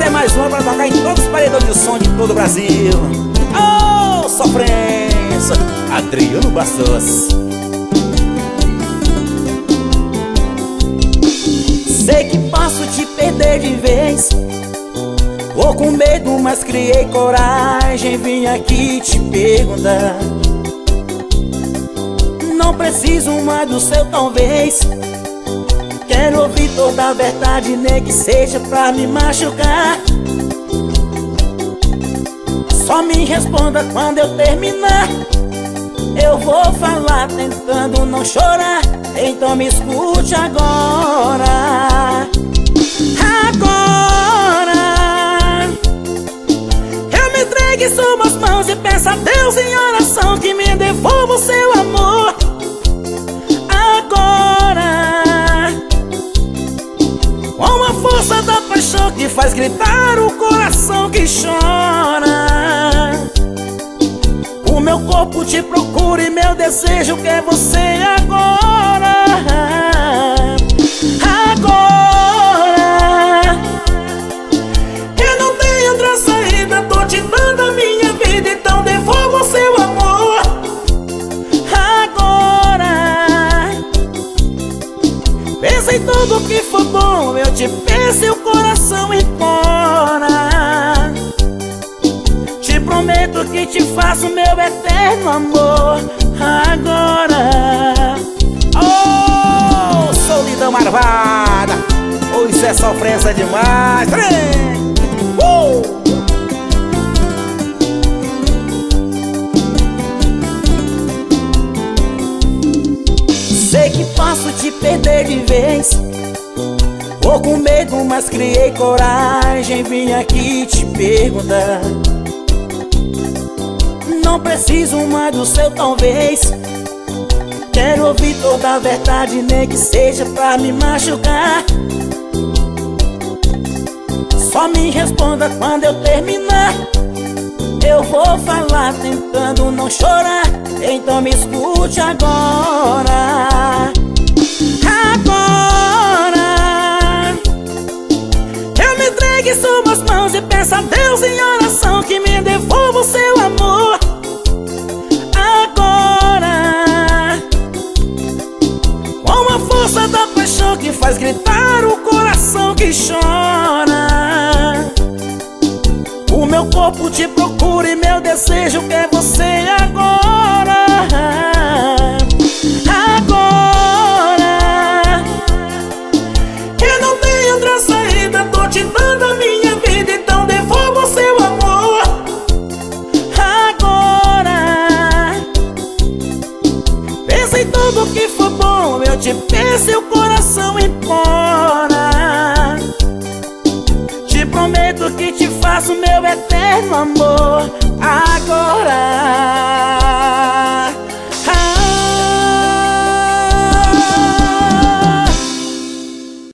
Essa é mais uma pra tocar em todos os paredões de som de todo o Brasil. Oh, sofrência, Adriano Bastos. Sei que posso te perder de vez. Tô com medo, mas criei coragem. Vim aqui te perguntar. Não preciso mais do seu talvez. Quero ouvir toda a verdade, nem que seja pra me machucar. Só me responda quando eu terminar. Eu vou falar tentando não chorar. Então me escute agora. Agora eu me entregue em suas mãos e peço a Deus em oração que me devolva o seu amor. Agora, com a força da paixão que faz gritar o coração que chora, o meu corpo te procura e meu desejo quer você agora. Agora, eu não tenho outra saída, tô te dando a minha vida, então devolva o seu amor. Agora, pensa em tudo que for bom, eu te peço e o coração implora. Te prometo que te faço meu eterno amor. Agora, oh, solidão marvada, oh, isso é sofrência demais. Sei que posso te perder de vez. Tô com medo, mas criei coragem. Vim aqui te perguntar. Não preciso mais do seu talvez. Quero ouvir toda a verdade, nem que seja pra me machucar. Só me responda quando eu terminar. Eu vou falar tentando não chorar. Então me escute agora. Agora, eu me entregue em suas mãos e peço a Deus em oração que me devolva o seu amor. Agora, com a força da paixão que faz gritar o coração que chora, o meu corpo te procura e meu desejo quer você agora. Agora, eu não tenho outra saída, tô te dando a minha vida, então devolva o seu amor. Agora, pensa em tudo que for bom, eu te peço e o coração implora. Te prometo que te faço meu eterno amor. Agora,